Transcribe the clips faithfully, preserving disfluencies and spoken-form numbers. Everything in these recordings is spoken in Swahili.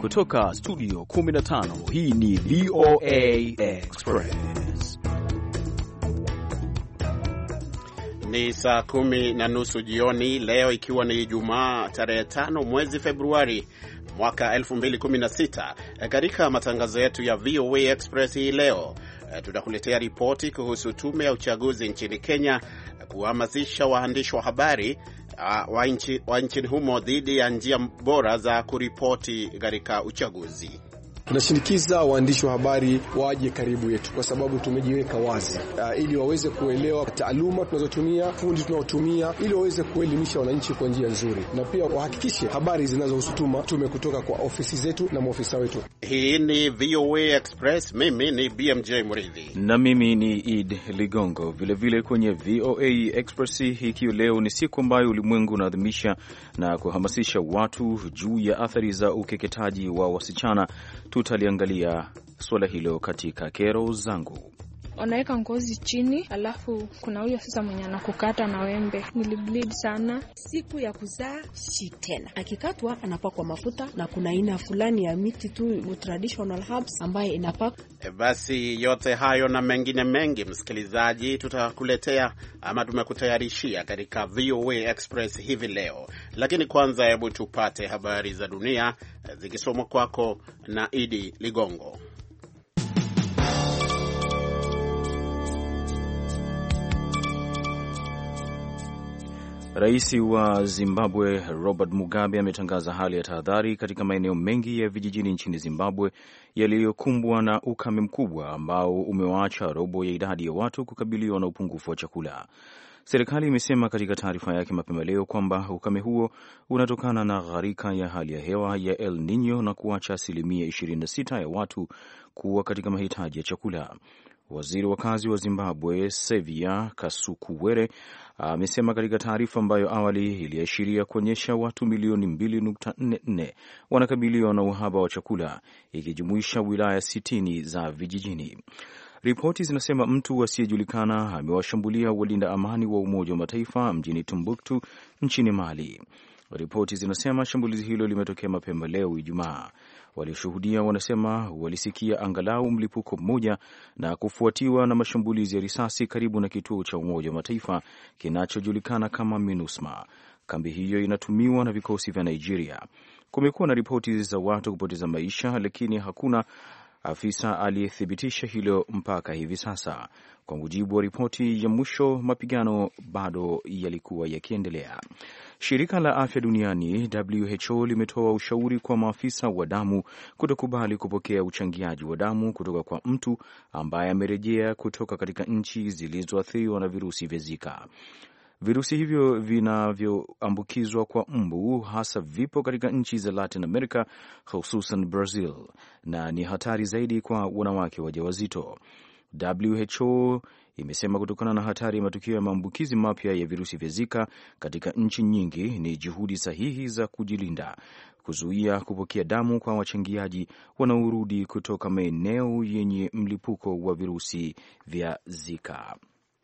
kutoka studio kumi na tano, hii ni V O A Express. Ni saa kumi na nusu jioni leo, ikiwa ni Ijumaa tarehe tano mwezi Februari mwaka elfu mbili kumi na sita. Katika matangazo yetu ya V O A Express hii leo, tutakuletea ripoti kuhusu tume ya uchaguzi nchini Kenya kuhamasisha waandishi wa habari wa nchi wa nchini humo dhidi ya njia bora za kuripoti katika uchaguzi. Tunashinikiza waandishi wa habari waje karibu yetu kwa sababu tumejiweka wazi uh, ili waweze kuelewa taaluma tunazotumia, fundi tunaotumia, ili waweze kuelimisha wananchi kwa njia nzuri, na pia wahakikishe habari zinazohusu tume kutoka kwa ofisi zetu na maofisa wetu. Hii ni V O A Express, mimi ni B M J Muridhi na mimi ni Id Ligongo. Vile vile kwenye V O A Express hiki leo ni siku ambayo ulimwengu unaadhimisha na kuhamasisha watu juu ya athari za ukeketaji wa wasichana. Tutaliangalia swala hilo katika kero zangu. Wanaweka ngozi chini, alafu kuna huyo sasa mwenye anakukata na wembe. Nilibleed sana. Siku ya kuzaa si tena. Akikatwa anapakwa mafuta, na kuna aina fulani ya miti tu traditional herbs ambaye inapakwa. E, basi yote hayo na mengine mengi, msikilizaji, tutakuletea ama tumekutayarishia katika V O A Express hivi leo. Lakini kwanza hebu tupate habari za dunia zikisomwa kwako na Idi Ligongo. Rais wa Zimbabwe Robert Mugabe ametangaza hali ya tahadhari katika maeneo mengi ya vijijini nchini Zimbabwe yaliyokumbwa na ukame mkubwa ambao umewaacha robo ya idadi ya watu kukabiliwa na upungufu wa chakula. Serikali imesema katika taarifa yake mapema leo kwamba ukame huo unatokana na gharika ya hali ya hewa ya El Nino na kuacha asilimia ishirini na sita ya watu kuwa katika mahitaji ya chakula. Waziri wa kazi wa Zimbabwe Sevia Kasukuwere amesema katika taarifa ambayo awali iliashiria kuonyesha watu milioni mbili nukta nne nne wanakabiliwa na uhaba wa chakula, ikijumuisha wilaya sitini za vijijini. Ripoti zinasema mtu asiyejulikana amewashambulia walinda amani wa Umoja wa Mataifa mjini Timbuktu nchini Mali. Ripoti zinasema shambulizi hilo limetokea mapema leo Ijumaa. Walioshuhudia wanasema walisikia angalau mlipuko mmoja na kufuatiwa na mashambulizi ya risasi karibu na kituo cha Umoja wa Mataifa kinachojulikana kama MINUSMA. Kambi hiyo inatumiwa na vikosi vya Nigeria. Kumekuwa na ripoti za watu kupoteza maisha, lakini hakuna afisa aliyethibitisha hilo mpaka hivi sasa. Kwa mujibu wa ripoti ya mwisho, mapigano bado yalikuwa yakiendelea. Shirika la Afya Duniani W H O limetoa ushauri kwa maafisa wa damu kutokubali kupokea uchangiaji wa damu kutoka kwa mtu ambaye amerejea kutoka katika nchi zilizoathiriwa na virusi vya Zika. Virusi hivyo vinavyoambukizwa kwa mbu hasa vipo katika nchi za Latin America, hususan Brazil, na ni hatari zaidi kwa wanawake wajawazito. W H O imesema kutokana na hatari ya matukio ya maambukizi mapya ya virusi vya Zika katika nchi nyingi, ni juhudi sahihi za kujilinda kuzuia kupokea damu kwa wachangiaji wanaorudi kutoka maeneo yenye mlipuko wa virusi vya Zika.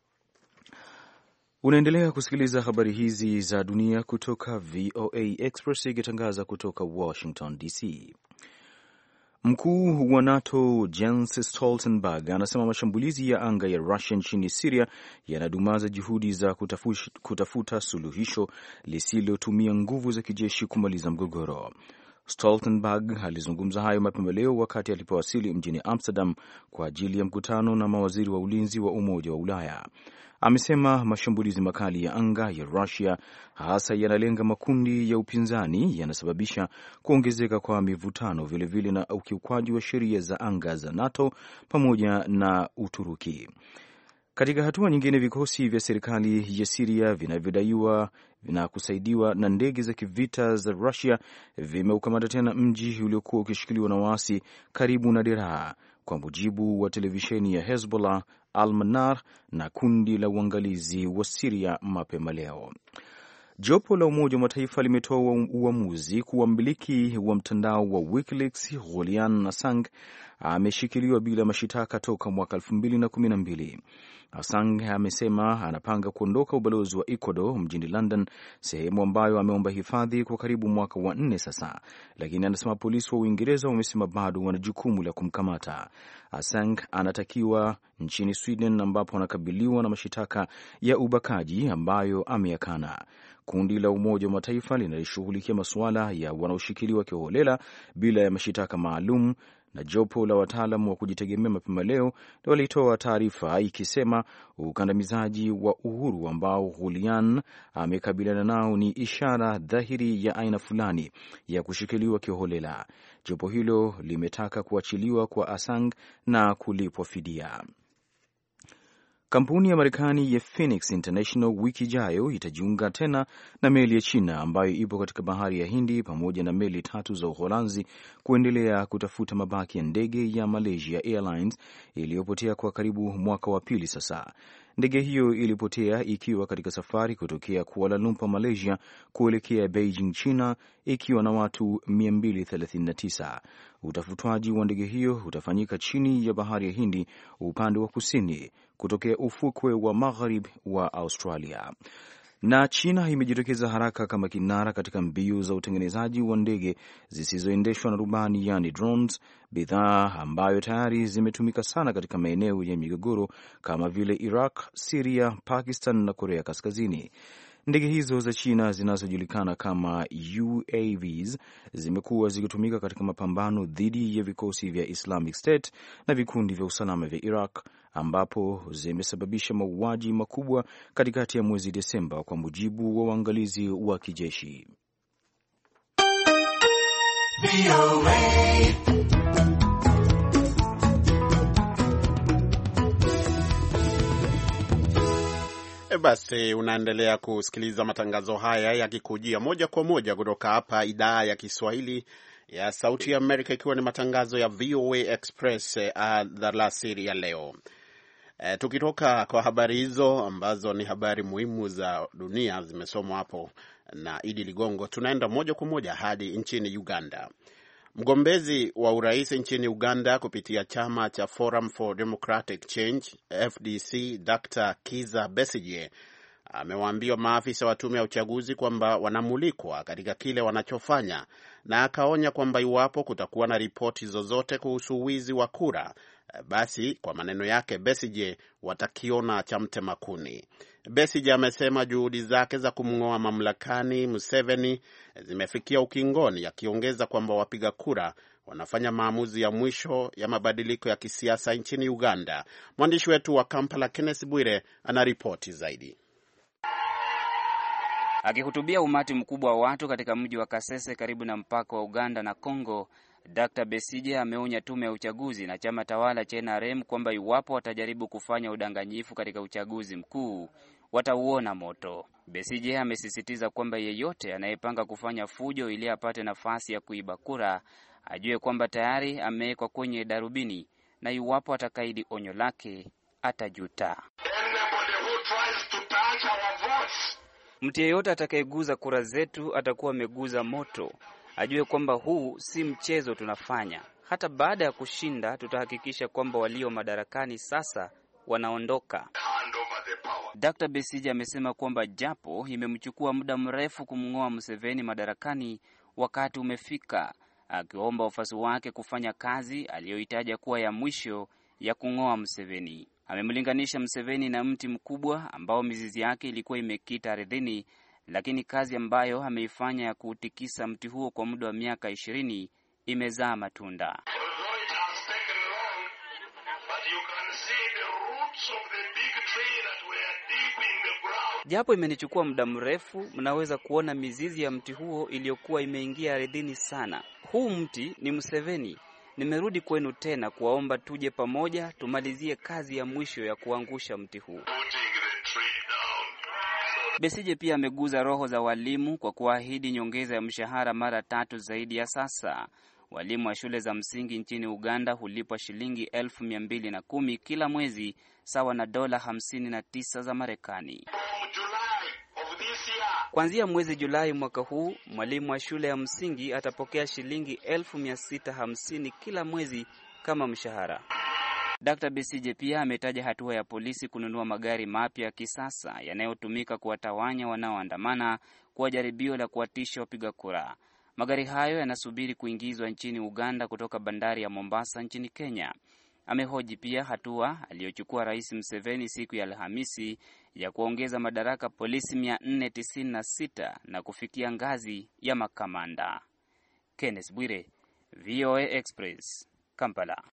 Unaendelea kusikiliza habari hizi za dunia kutoka V O A Express ikitangaza kutoka Washington D C. Mkuu wa NATO Jens Stoltenberg anasema mashambulizi ya anga ya Russia nchini Syria yanadumaza juhudi za kutafuta, kutafuta suluhisho lisilotumia nguvu za kijeshi kumaliza mgogoro. Stoltenberg alizungumza hayo mapema leo wakati alipowasili mjini Amsterdam kwa ajili ya mkutano na mawaziri wa ulinzi wa Umoja wa Ulaya. Amesema mashambulizi makali ya anga ya Russia hasa yanalenga makundi ya upinzani yanasababisha kuongezeka kwa mivutano, vilevile na ukiukwaji wa sheria za anga za NATO pamoja na Uturuki. Katika hatua nyingine, vikosi vya serikali ya Syria vinavyodaiwa na kusaidiwa na ndege za kivita za Russia vimeukamata tena mji uliokuwa ukishikiliwa na waasi karibu na Deraa, kwa mujibu wa televisheni ya Hezbollah, Al-Manar na kundi la uangalizi wa Syria mapema leo. Jopo la Umoja wa Mataifa limetoa uamuzi kuwa mmiliki wa mtandao wa WikiLeaks Julian Assange ameshikiliwa bila mashitaka toka mwaka elfu mbili na kumi na mbili. Assange amesema anapanga kuondoka ubalozi wa Ecuador mjini London, sehemu ambayo ameomba hifadhi kwa karibu mwaka wa nne sasa, lakini anasema polisi wa Uingereza wamesema bado wana jukumu la kumkamata. Assange anatakiwa nchini Sweden ambapo anakabiliwa na mashitaka ya ubakaji ambayo ameyakana. Kundi la Umoja wa Mataifa linalishughulikia masuala ya wanaoshikiliwa kiholela bila ya mashitaka maalum na jopo la wataalamu wa kujitegemea mapema leo walitoa taarifa ikisema ukandamizaji wa uhuru ambao Julian amekabiliana nao ni ishara dhahiri ya aina fulani ya kushikiliwa kiholela. Jopo hilo limetaka kuachiliwa kwa Assange na kulipwa fidia. Kampuni ya Marekani ya Phoenix International wiki ijayo itajiunga tena na meli ya China ambayo ipo katika bahari ya Hindi pamoja na meli tatu za Uholanzi kuendelea kutafuta mabaki ya ndege ya Malaysia Airlines iliyopotea kwa karibu mwaka wa pili sasa. Ndege hiyo ilipotea ikiwa katika safari kutokea Kuala Lumpur, Malaysia kuelekea Beijing, China, ikiwa na watu mia mbili thelathini na tisa. Utafutwaji wa ndege hiyo utafanyika chini ya bahari ya Hindi upande wa kusini kutokea ufukwe wa magharibi wa Australia. Na China imejitokeza haraka kama kinara katika mbio za utengenezaji wa ndege zisizoendeshwa na rubani, yani drones, bidhaa ambayo tayari zimetumika sana katika maeneo ya migogoro kama vile Iraq, Syria, Pakistan na Korea Kaskazini. Ndege hizo za China zinazojulikana kama U A Vs zimekuwa zikitumika katika mapambano dhidi ya vikosi vya Islamic State na vikundi vya usalama vya Iraq, ambapo zimesababisha mauaji makubwa katikati ya mwezi Desemba, kwa mujibu wa waangalizi wa kijeshi. Basi unaendelea kusikiliza matangazo haya yakikujia moja kwa moja kutoka hapa idhaa ya Kiswahili ya Sauti ya Amerika, ikiwa ni matangazo ya V O A Express alasiri ya leo. E, tukitoka kwa habari hizo ambazo ni habari muhimu za dunia zimesomwa hapo na Idi Ligongo, tunaenda moja kwa moja hadi nchini Uganda. Mgombezi wa urais nchini Uganda kupitia chama cha Forum for Democratic Change F D C, Doctor Kiza Besigye amewaambia maafisa wa tume ya uchaguzi kwamba wanamulikwa katika kile wanachofanya, na akaonya kwamba iwapo kutakuwa na ripoti zozote kuhusu wizi wa kura, basi kwa maneno yake Besigye watakiona cha mtema kuni. Besigye amesema juhudi zake za kumng'oa mamlakani Museveni zimefikia ukingoni, akiongeza kwamba wapiga kura wanafanya maamuzi ya mwisho ya mabadiliko ya kisiasa nchini Uganda. Mwandishi wetu wa Kampala Kenneth Bwire anaripoti zaidi. Akihutubia umati mkubwa wa watu katika mji wa Kasese karibu na mpaka wa Uganda na Kongo, Doctor Besigye ameonya tume ya uchaguzi na chama tawala cha N R M kwamba iwapo watajaribu kufanya udanganyifu katika uchaguzi mkuu watauona moto. Besigye amesisitiza kwamba yeyote anayepanga kufanya fujo ili apate nafasi ya kuiba kura ajue kwamba tayari amewekwa kwenye darubini, na iwapo atakaidi onyo lake atajuta. Mtu yeyote atakayeguza kura zetu atakuwa ameguza moto. Ajue kwamba huu si mchezo tunafanya. Hata baada ya kushinda tutahakikisha kwamba walio madarakani sasa wanaondoka. Doctor Besigye amesema kwamba japo imemchukua muda mrefu kumng'oa Museveni madarakani, wakati umefika, akiomba wafuasi wake kufanya kazi aliyoitaja kuwa ya mwisho ya kung'oa Museveni. Amemlinganisha Museveni na mti mkubwa ambao mizizi yake ilikuwa imekita ardhini, lakini kazi ambayo ameifanya ya kuutikisa mti huo kwa muda wa miaka ishirini imezaa matunda. Japo imenichukua muda mrefu, mnaweza kuona mizizi ya mti huo iliyokuwa imeingia ardhini sana. Huu mti ni Museveni. Nimerudi kwenu tena kuwaomba tuje pamoja tumalizie kazi ya mwisho ya kuangusha mti huu. Besigye pia ameguza roho za walimu kwa kuahidi nyongeza ya mshahara mara tatu zaidi ya sasa. Walimu wa shule za msingi nchini Uganda hulipwa shilingi elfu mia mbili na kumi kila mwezi, sawa na dola hamsini na tisa za Marekani. Kuanzia mwezi Julai mwaka huu, mwalimu wa shule ya msingi atapokea shilingi elfu mia sita hamsini kila mwezi kama mshahara. Daktari Besigye pia ametaja hatua ya polisi kununua magari mapya ya kisasa yanayotumika kuwatawanya wanaoandamana kwa jaribio la kuwatisha wapiga kura. Magari hayo yanasubiri kuingizwa nchini Uganda kutoka bandari ya Mombasa nchini Kenya. Amehoji pia hatua aliyochukua Rais Museveni siku ya Alhamisi ya kuongeza madaraka polisi mia nne tisini na sita na kufikia ngazi ya makamanda. Kenneth Bwire, V O A Express, Kampala.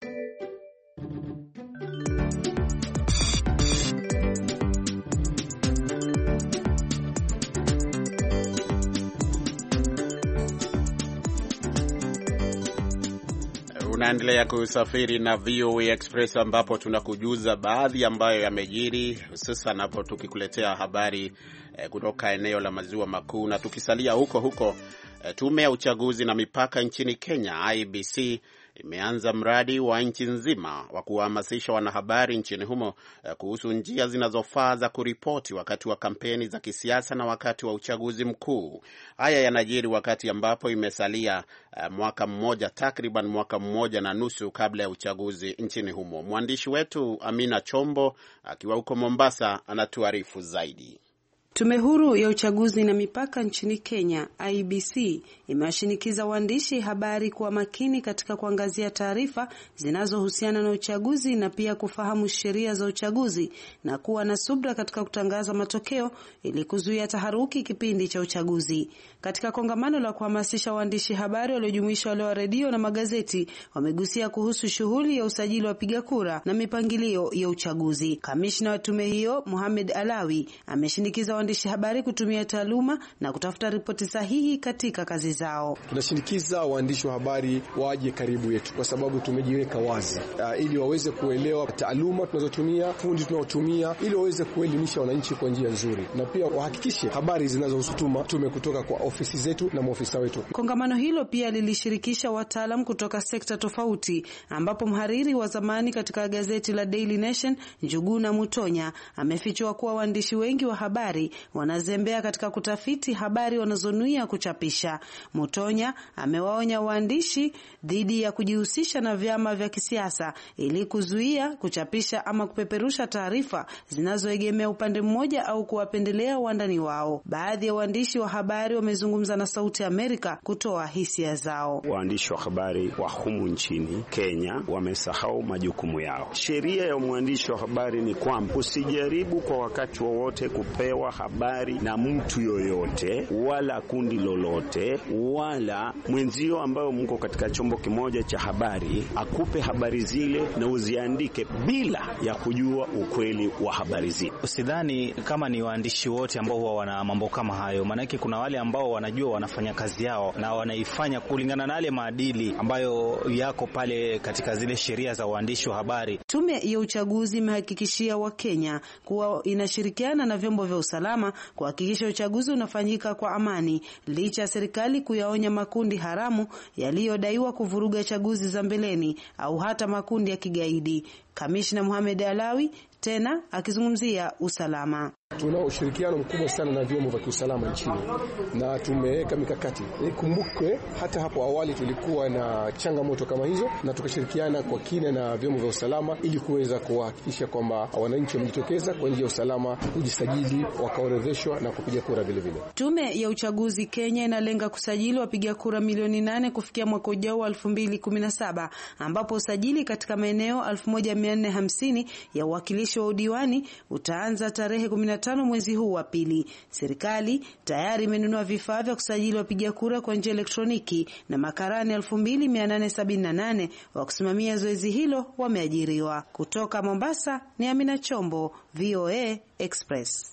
Unaendelea kusafiri na V O A Express ambapo tunakujuza baadhi ambayo yamejiri, hususan hapo tukikuletea habari eh, kutoka eneo la Maziwa Makuu. Na tukisalia huko huko, eh, tume ya uchaguzi na mipaka nchini Kenya I B C imeanza mradi wa nchi nzima wa kuhamasisha wanahabari nchini humo eh, kuhusu njia zinazofaa za kuripoti wakati wa kampeni za kisiasa na wakati wa uchaguzi mkuu. Haya yanajiri wakati ambapo imesalia eh, mwaka mmoja, takriban mwaka mmoja na nusu kabla ya uchaguzi nchini humo. Mwandishi wetu Amina Chombo akiwa huko Mombasa anatuarifu zaidi. Tume huru ya uchaguzi na mipaka nchini Kenya I B C imewashinikiza waandishi habari kuwa makini katika kuangazia taarifa zinazohusiana na uchaguzi na pia kufahamu sheria za uchaguzi na kuwa na subra katika kutangaza matokeo ili kuzuia taharuki kipindi cha uchaguzi. Katika kongamano la kuhamasisha waandishi habari waliojumuisha wale wa redio na magazeti, wamegusia kuhusu shughuli ya usajili wa wapiga kura na mipangilio ya uchaguzi. Kamishna wa tume hiyo Mohamed Alawi ameshinikiza waandishi habari kutumia taaluma na kutafuta ripoti sahihi katika kazi zao. Tunashinikiza waandishi wa habari waje karibu yetu kwa sababu tumejiweka wazi uh, ili waweze kuelewa taaluma tunazotumia, fundi tunaotumia, ili waweze kuelimisha wananchi kwa njia nzuri na pia wahakikishe habari zinazohusu tume kutoka kwa ofisi zetu na maofisa wetu. Kongamano hilo pia lilishirikisha wataalamu kutoka sekta tofauti, ambapo mhariri wa zamani katika gazeti la Daily Nation Njuguna Mutonya amefichua kuwa waandishi wengi wa habari wanazembea katika kutafiti habari wanazonuia kuchapisha. Mutonya amewaonya waandishi dhidi ya kujihusisha na vyama vya kisiasa ili kuzuia kuchapisha ama kupeperusha taarifa zinazoegemea upande mmoja au kuwapendelea wandani wao. Baadhi ya waandishi wa habari wamezungumza na Sauti Amerika kutoa hisia zao. Waandishi wa habari wa humu nchini Kenya wamesahau majukumu yao. Sheria ya mwandishi wa habari ni kwamba usijaribu kwa wakati wowote kupewa habari na mtu yoyote wala kundi lolote wala mwenzio ambayo mko katika chombo kimoja cha habari akupe habari zile na uziandike bila ya kujua ukweli wa habari zile. Usidhani kama ni waandishi wote ambao huwa wana mambo kama hayo, maana kuna wale ambao wanajua wanafanya kazi yao na wanaifanya kulingana na yale maadili ambayo yako pale katika zile sheria za uandishi wa habari. Tume ya uchaguzi imehakikishia Wakenya kuwa inashirikiana na vyombo vya usalama kuhakikisha uchaguzi unafanyika kwa amani, licha ya serikali kuyaonya makundi haramu yaliyodaiwa kuvuruga chaguzi za mbeleni au hata makundi ya kigaidi. Kamishna Mohamed Alawi tena akizungumzia usalama. Tuna ushirikiano mkubwa sana na vyombo vya usalama nchini na tumeweka mikakati. Ikumbukwe hata hapo awali tulikuwa na changamoto kama hizo na tukashirikiana kwa kina na vyombo vya usalama ili kuweza kuhakikisha kwamba wananchi wamejitokeza kwa njia ya usalama, kujisajili, wakaorodheshwa na kupiga kura vile vile. Tume ya uchaguzi Kenya inalenga kusajili wapiga kura milioni nane kufikia mwaka ujao wa elfu mbili kumi na saba, ambapo usajili katika maeneo elfu moja mia nne hamsini ya uwakilishi wa udiwani utaanza tarehe kumi na tano mwezi huu wa pili. Serikali tayari imenunua vifaa vya kusajili wapiga kura kwa njia elektroniki na makarani elfu mbili mia nane sabini na nane wa kusimamia zoezi hilo wameajiriwa. Kutoka Mombasa ni Amina Chombo, V O A Express.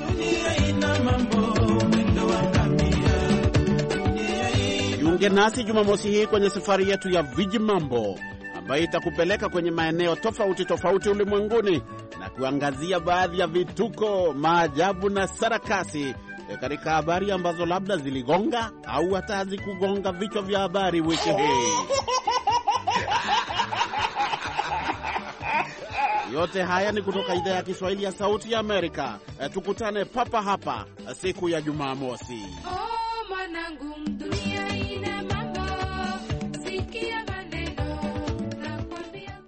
Jiunge nasi Jumamosi hii kwenye safari yetu ya Viji Mambo ambayo itakupeleka kwenye maeneo tofauti tofauti ulimwenguni na kuangazia baadhi ya vituko, maajabu na sarakasi katika habari ambazo labda ziligonga au hata hazikugonga vichwa vya habari wiki hii. Yote haya ni kutoka idhaa ya Kiswahili ya Sauti ya Amerika. E, tukutane papa hapa siku ya Jumamosi. Oh, manangu, dunia ina mambo, sikia maneno na kwambia.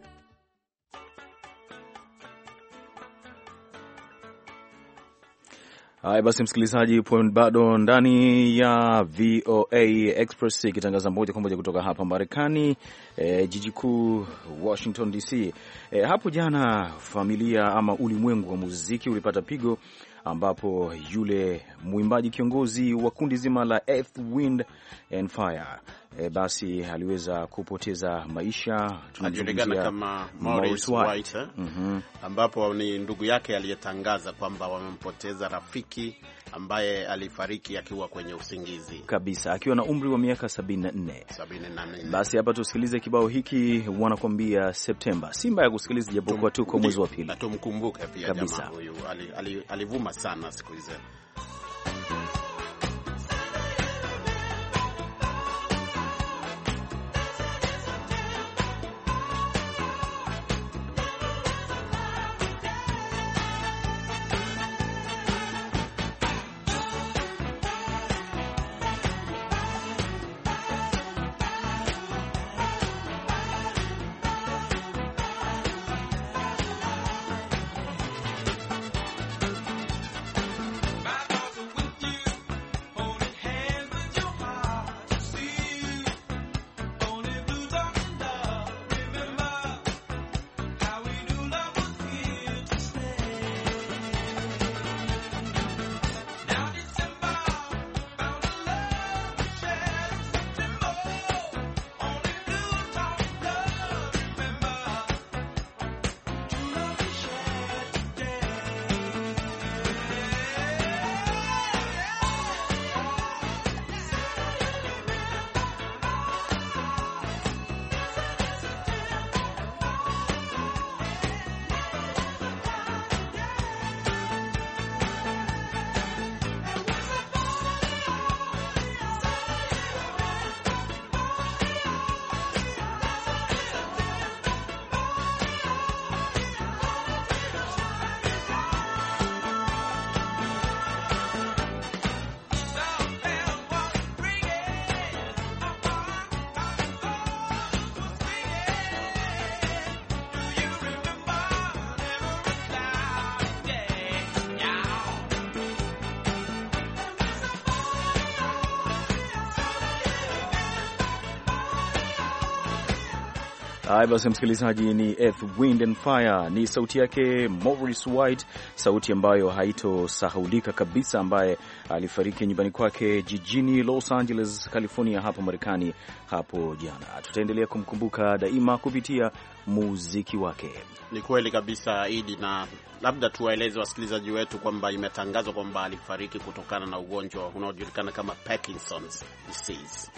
Haya basi, msikilizaji, point bado ndani ya V O A Express ikitangaza moja kwa moja kutoka hapa Marekani, e, jiji kuu Washington D C. E, hapo jana familia ama ulimwengu wa muziki ulipata pigo ambapo yule mwimbaji kiongozi wa kundi zima la Earth, Wind and Fire e, basi aliweza kupoteza maisha. Tunajulikana kama Maurice White, eh? mm-hmm. ambapo ni ndugu yake aliyetangaza kwamba wamempoteza rafiki ambaye alifariki akiwa kwenye usingizi kabisa akiwa na umri wa miaka sabini na nne. Basi hapa tusikilize kibao hiki, wanakuambia Septemba. Simba ya kusikiliza japokuwa tuko mwezi wa pili. Na tumkumbuke pia kabisa. Jamaa huyu alivuma sana siku hizo. Hai basi msikilizaji, ni Earth, Wind and Fire, ni sauti yake Maurice White, sauti ambayo haitosahaulika kabisa, ambaye alifariki nyumbani kwake jijini Los Angeles, California hapa Marekani hapo jana. Tutaendelea kumkumbuka daima kupitia muziki wake. Ni kweli kabisa Idi, na labda tuwaeleze wasikilizaji wetu kwamba imetangazwa kwamba alifariki kutokana na ugonjwa unaojulikana kama Parkinson's disease.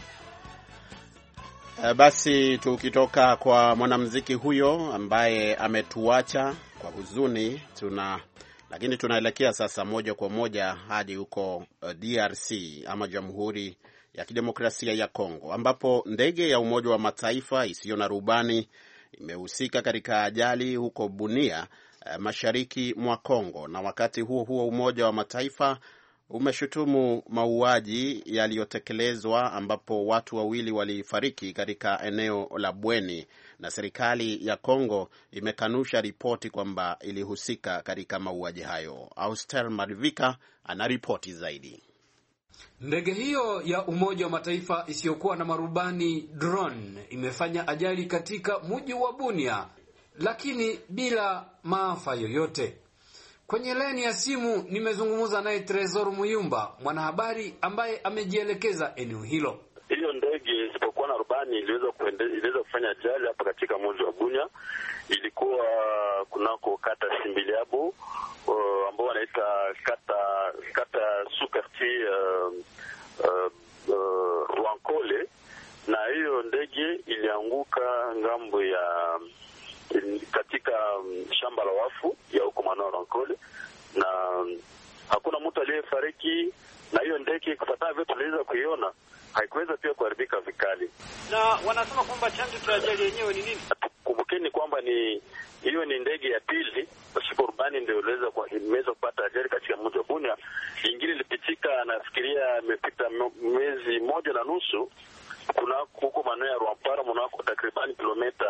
Basi tukitoka kwa mwanamuziki huyo ambaye ametuacha kwa huzuni, tuna lakini tunaelekea sasa moja kwa moja hadi huko D R C ama Jamhuri ya Kidemokrasia ya Kongo, ambapo ndege ya Umoja wa Mataifa isiyo na rubani imehusika katika ajali huko Bunia, mashariki mwa Kongo. Na wakati huo huo Umoja wa Mataifa umeshutumu mauaji yaliyotekelezwa ambapo watu wawili walifariki katika eneo la Bweni, na serikali ya Kongo imekanusha ripoti kwamba ilihusika katika mauaji hayo. Auster Marivika anaripoti zaidi. Ndege hiyo ya Umoja wa Mataifa isiyokuwa na marubani drone imefanya ajali katika mji wa Bunia, lakini bila maafa yoyote. Kwenye laini ya simu nimezungumza naye Tresor Muyumba, mwanahabari ambaye amejielekeza eneo hilo. Hiyo ndege isipokuwa na rubani iliweza kuende, iliweza kufanya ajali hapa katika mji wa Bunia. Ilikuwa kunako kata Simbiliabo uh, ambao wanaita kata kata Sukarti uh, uh, uh, Rwankole, na hiyo ndege ilianguka ngambo ya katika shamba la wafu ya huko Manoro Rwankole, na hakuna mtu aliyefariki, na hiyo ndege kufuatana vile tuliweza kuiona haikuweza pia kuharibika vikali. Na wanasema kwamba chanzo cha ajali yenyewe ni nini? Kumbukeni kwamba ni Hiyo ni ndege ya pili pasipo rubani ndio iliweza kwa imeweza kupata ajali katika mji wa Bunia. Ingine ilipitika nafikiria imepita mwezi moja na nusu kuna huko maeneo ya Rwampara mnako takriban kilomita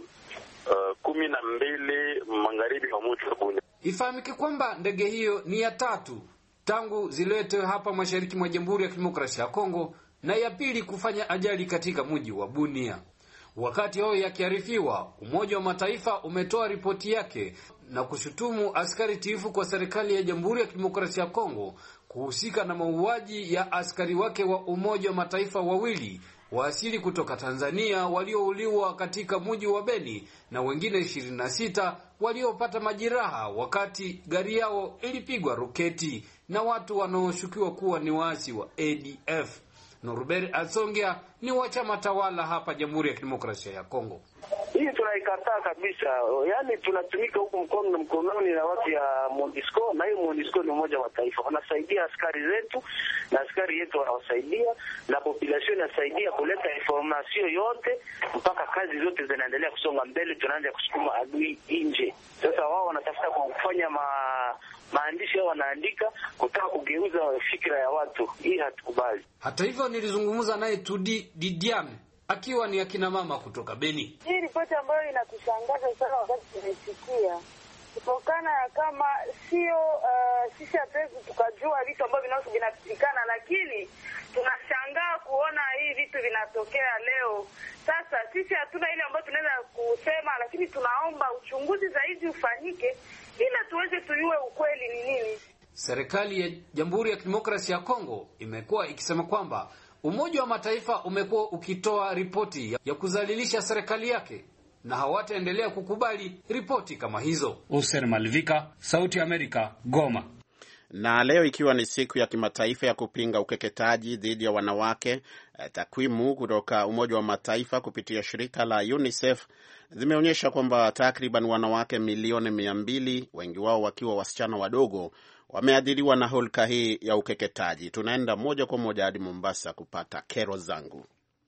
uh, kumi na mbili magharibi wa mji wa Bunia. Ifahamike kwamba ndege hiyo ni ya tatu tangu ziletwe hapa mashariki mwa Jamhuri ya Kidemokrasia ya Kongo na ya pili kufanya ajali katika mji wa Bunia. Wakati hao yakiarifiwa, Umoja wa Mataifa umetoa ripoti yake na kushutumu askari tiifu kwa serikali ya Jamhuri ya Kidemokrasia ya Kongo kuhusika na mauaji ya askari wake wa Umoja wa Mataifa wawili wa asili kutoka Tanzania waliouliwa katika mji wa Beni na wengine ishirini na sita waliopata majeraha wakati gari yao ilipigwa roketi na watu wanaoshukiwa kuwa ni waasi wa A D F. Norbert Asongia ni wa chama tawala hapa Jamhuri ya Kidemokrasia ya Kongo. Hii tunaikataa kabisa. Yaani tunatumika huko mkono na mkononi na watu ya MONUSCO, na hiyo MONUSCO ni Umoja wa Mataifa. Wanasaidia askari zetu na askari yetu wanawasaidia na population inasaidia kuleta information yote mpaka kazi zote zinaendelea kusonga mbele, tunaanza kusukuma adui nje. Sasa wao wanatafuta kufanya ma maandishi yao wanaandika kutaka kugeuza fikra ya watu. Hii hatukubali. Hata hivyo nilizungumza naye Tudi Didiam akiwa ni akina mama kutoka Beni. Hii ripoti ambayo inatushangaza sana wakati tunasikia kutokana kama sio uh, sisi hatuwezi tukajua vitu ambavyo vinapatikana, lakini tunashangaa kuona hii vitu vinatokea leo. Sasa sisi hatuna ile ambayo tunaweza kusema, lakini tunaomba uchunguzi zaidi ufanyike ili tuweze tujue ukweli ni nini. Serikali ya Jamhuri ya Kidemokrasia ya Kongo imekuwa ikisema kwamba Umoja wa Mataifa umekuwa ukitoa ripoti ya kuzalilisha serikali yake na hawataendelea kukubali ripoti kama hizo. Oser Malvika, Sauti ya Amerika, Goma. Na leo ikiwa ni siku ya kimataifa ya kupinga ukeketaji dhidi ya wanawake, takwimu kutoka Umoja wa Mataifa kupitia shirika la UNICEF zimeonyesha kwamba takriban wanawake milioni mia mbili, wengi wao wakiwa wasichana wadogo, wameathiriwa na hulka hii ya ukeketaji. Tunaenda moja kwa moja hadi Mombasa kupata kero zangu.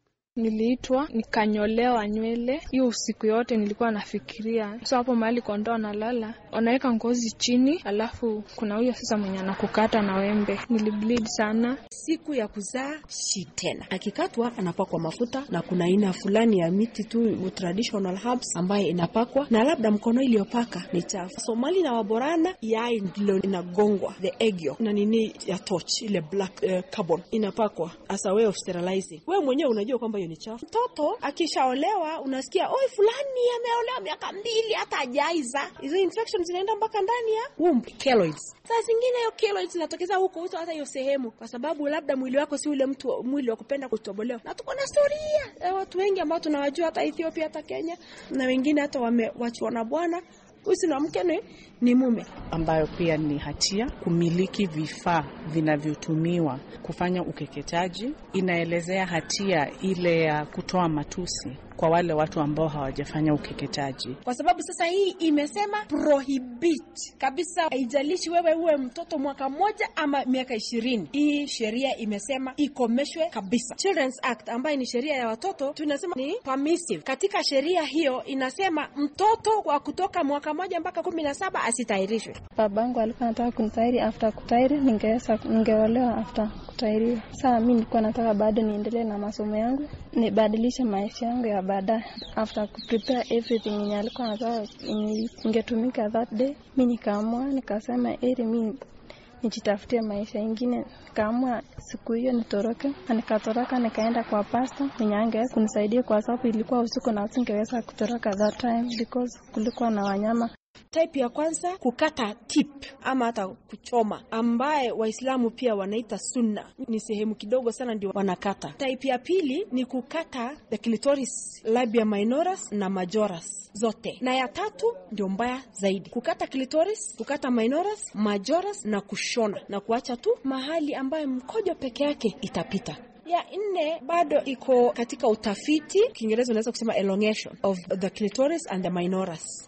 Niliitwa nikanyolewa nywele. Hiyo usiku yote nilikuwa nafikiria. So hapo mahali kondoo nalala, wanaweka ngozi chini, alafu kuna huyo sasa mwenye anakukata na wembe. Nilibleed sana. Siku ya kuzaa si tena. Akikatwa anapakwa mafuta na kuna aina fulani ya miti tu traditional herbs ambaye inapakwa na labda mkono iliyopaka ni chafu. Somali na Waborana yai ndilo inagongwa the egg yolk na nini ya torch ile black uh, carbon inapakwa as a way of sterilizing. Wewe mwenyewe unajua kwamba ni chafu. Mtoto akishaolewa unasikia oi fulani ameolewa miaka mbili hata hajaiza. Hizo infections zinaenda mpaka ndani ya womb, keloids. Saa zingine hiyo keloids zinatokeza huko huko hata hiyo sehemu kwa sababu labda mwili wako si ule mtu mwili wa kupenda kutobolewa. Na tuko na historia ya watu wengi ambao tunawajua hata Ethiopia hata Kenya na wengine hata wamewachwa na bwana. Usi na mke ni, ni mume ambayo pia ni hatia kumiliki vifaa vinavyotumiwa kufanya ukeketaji. Inaelezea hatia ile ya kutoa matusi kwa wale watu ambao hawajafanya ukeketaji. Kwa sababu sasa hii imesema prohibit kabisa, haijalishi wewe uwe mtoto mwaka mmoja ama miaka ishirini. Hii sheria imesema ikomeshwe kabisa. Children's Act ambayo ni sheria ya watoto tunasema ni permissive. Katika sheria hiyo inasema mtoto wa kutoka mwaka mmoja mpaka kumi na saba asitahirishwe. Babangu alikuwa anataka kunitahiri, after kutahiri ningeweza ningeolewa after kutahiri. Sasa mimi nilikuwa nataka bado niendelee na masomo yangu, nibadilishe maisha yangu ya baadaye. After prepare everything yenye alikuwa anataka ingetumika that day, mimi nikaamua nikasema eri mimi nijitafutie maisha mengine. Nikaamua siku hiyo nitoroke, nikatoroka nikaenda kwa pastor mwenye angeweza kunisaidia kwa sababu ilikuwa usiku na singeweza kutoroka that time because kulikuwa na wanyama. Type ya kwanza kukata tip ama hata kuchoma ambaye Waislamu pia wanaita sunna, ni sehemu kidogo sana ndio wanakata. Type ya pili ni kukata the clitoris, labia minoris na majoris zote. Na ya tatu ndio mbaya zaidi, kukata clitoris, kukata minoris, majoris na kushona na kuacha tu mahali ambaye mkojo peke yake itapita. Ya nne bado iko katika utafiti, Kiingereza unaweza kusema elongation of the clitoris and the minoris.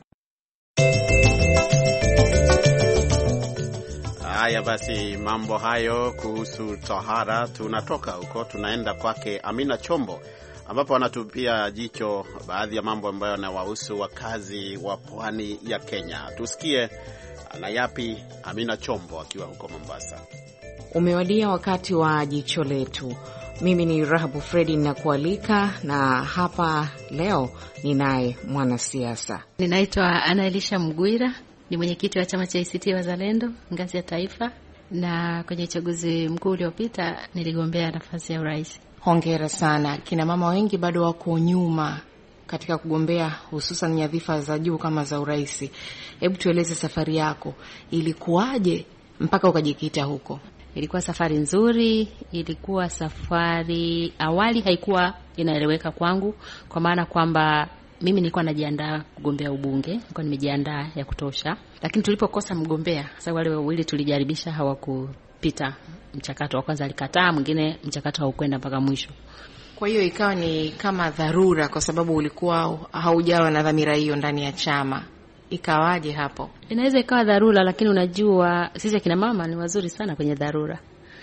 Haya basi, mambo hayo kuhusu tahara. Tunatoka huko tunaenda kwake Amina Chombo ambapo wanatupia jicho baadhi ya mambo ambayo yanawahusu wakazi wa pwani ya Kenya. Tusikie na yapi Amina Chombo akiwa huko Mombasa. Umewadia wakati wa jicho letu. Mimi ni Rahabu Fredi ninakualika, na hapa leo ninaye mwanasiasa. Ninaitwa Anaelisha Mgwira, ni mwenyekiti wa chama cha A C T Wazalendo ngazi ya taifa, na kwenye uchaguzi mkuu uliopita niligombea nafasi ya urais. Hongera sana. Kina mama wengi bado wako nyuma katika kugombea hususan nyadhifa za juu kama za urais. Hebu tueleze safari yako, ilikuwaje mpaka ukajikita huko? Ilikuwa safari nzuri, ilikuwa safari awali haikuwa inaeleweka kwangu, kwa maana kwamba mimi nilikuwa najiandaa kugombea ubunge, nilikuwa nimejiandaa ya kutosha, lakini tulipokosa mgombea, sababu wale wawili tulijaribisha hawakupita mchakato. Wa kwanza alikataa, mwingine mchakato haukwenda mpaka mwisho. Kwa hiyo ikawa ni kama dharura, kwa sababu ulikuwa haujawa na dhamira hiyo ndani ya chama. Ikawaje hapo? Inaweza ikawa dharura, lakini unajua sisi kina mama ni wazuri sana kwenye dharura,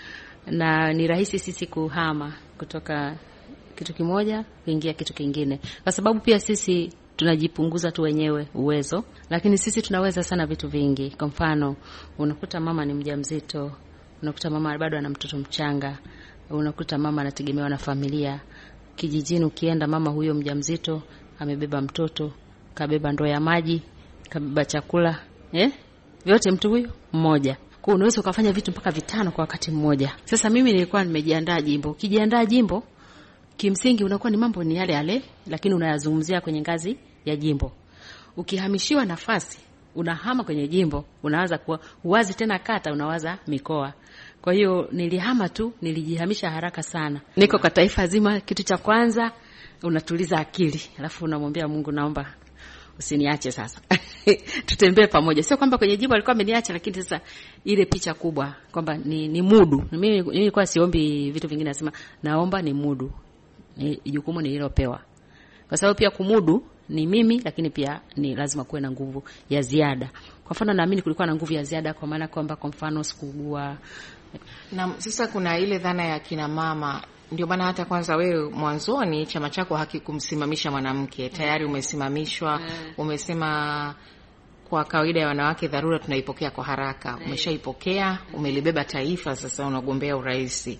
na ni rahisi sisi kuhama kutoka kitu kimoja kuingia kitu kingine, kwa sababu pia sisi tunajipunguza tu wenyewe uwezo, lakini sisi tunaweza sana vitu vingi. Kwa mfano, unakuta mama ni mjamzito, unakuta mama bado ana mtoto mchanga, unakuta mama anategemewa na familia. Kijijini ukienda, mama huyo mjamzito amebeba mtoto, kabeba ndoo ya maji, kabeba chakula, eh? Vyote mtu huyo mmoja. Kwa unaweza ukafanya vitu mpaka vitano kwa wakati mmoja. Sasa mimi nilikuwa nimejiandaa jimbo. Ukijiandaa jimbo, kimsingi unakuwa ni mambo ni yale yale, lakini unayazungumzia kwenye ngazi ya jimbo. Ukihamishiwa nafasi, unahama kwenye jimbo, unaanza kuwa uwazi tena kata, unawaza mikoa. Kwa hiyo nilihama tu, nilijihamisha haraka sana. Niko kwa taifa zima, kitu cha kwanza unatuliza akili, alafu unamwambia Mungu, naomba usiniache sasa. Tutembee pamoja. Sio kwamba kwenye jimbo alikuwa ameniacha, lakini sasa ile picha kubwa kwamba ni, ni mudu. Mimi nilikuwa siombi vitu vingine, nasema naomba ni mudu. Ni jukumu nililopewa. Kwa sababu pia kumudu ni mimi, lakini pia ni lazima kuwe na nguvu ya ziada. Kwa mfano, naamini kulikuwa na nguvu ya ziada kwa maana kwamba kwa mfano sikugua. Na sasa kuna ile dhana ya kina mama, ndio maana hata kwanza wewe mwanzoni chama chako hakikumsimamisha mwanamke, tayari umesimamishwa. Umesema kwa kawaida ya wanawake dharura tunaipokea kwa haraka. Umeshaipokea, umelibeba taifa, sasa unagombea urais.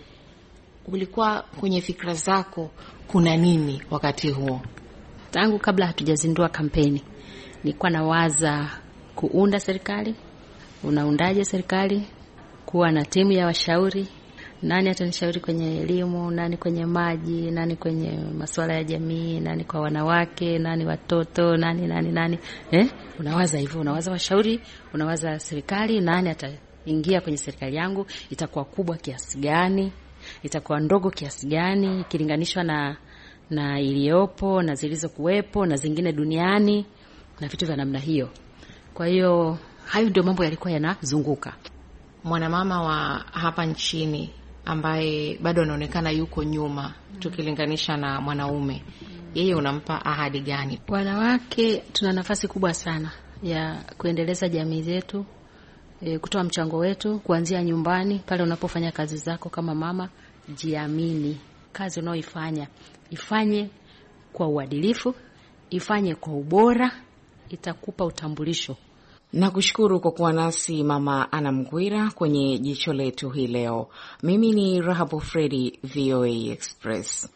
Ulikuwa kwenye fikra zako kuna nini wakati huo? Tangu kabla hatujazindua kampeni nilikuwa nawaza kuunda serikali. Unaundaje serikali? Kuwa na timu ya washauri. Nani atanishauri kwenye elimu, nani kwenye maji, nani kwenye masuala ya jamii, nani kwa wanawake, nani watoto, nani nani nani. Eh? Unawaza hivyo, unawaza washauri, unawaza serikali, nani ataingia kwenye serikali yangu, itakuwa kubwa kiasi gani, itakuwa ndogo kiasi gani ikilinganishwa na na iliyopo na zilizokuwepo na zingine duniani na vitu vya namna hiyo. Kwa hiyo hayo ndio mambo yalikuwa yanazunguka. Mwanamama wa hapa nchini ambaye bado anaonekana yuko nyuma tukilinganisha na mwanaume, yeye unampa ahadi gani? Wanawake tuna nafasi kubwa sana ya kuendeleza jamii zetu, e, kutoa mchango wetu kuanzia nyumbani. Pale unapofanya kazi zako kama mama, jiamini. Kazi unaoifanya ifanye kwa uadilifu, ifanye kwa ubora, itakupa utambulisho. Nakushukuru kwa kuwa nasi Mama Ana Mgwira kwenye jicho letu hii leo. Mimi ni Rahabu Fredi, V O A Express.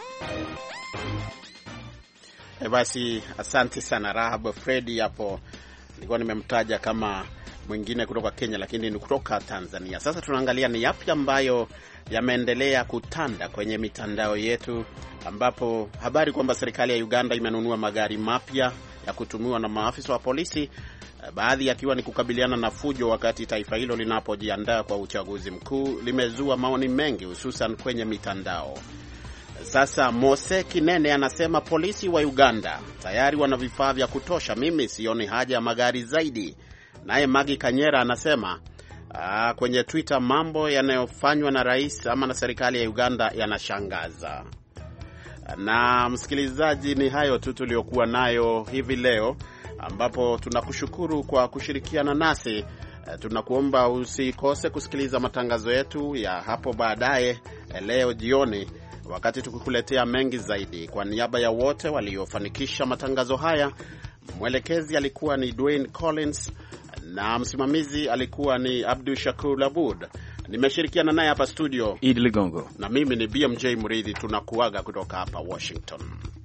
E basi, asante sana Rahabu Fredi. Hapo nilikuwa nimemtaja kama mwingine kutoka Kenya, lakini ni kutoka Tanzania. Sasa tunaangalia ni yapi ambayo yameendelea kutanda kwenye mitandao yetu, ambapo habari kwamba serikali ya Uganda imenunua magari mapya ya kutumiwa na maafisa wa polisi, baadhi yakiwa ni kukabiliana na fujo wakati taifa hilo linapojiandaa kwa uchaguzi mkuu, limezua maoni mengi hususan kwenye mitandao. Sasa Mose Kinene anasema polisi wa Uganda tayari wana vifaa vya kutosha, mimi sioni haja ya magari zaidi. Naye Magi Kanyera anasema aa, kwenye Twitter, mambo yanayofanywa na rais ama na serikali ya Uganda yanashangaza. Na msikilizaji, ni hayo tu tuliokuwa nayo hivi leo, ambapo tunakushukuru kwa kushirikiana nasi. Tunakuomba usikose kusikiliza matangazo yetu ya hapo baadaye leo jioni, wakati tukikuletea mengi zaidi. Kwa niaba ya wote waliofanikisha matangazo haya, mwelekezi alikuwa ni Dwayne Collins na msimamizi alikuwa ni Abdul Shakur Abud. Nimeshirikiana naye hapa studio Idi Ligongo, na mimi ni B M J Mridhi. Tunakuaga kutoka hapa Washington.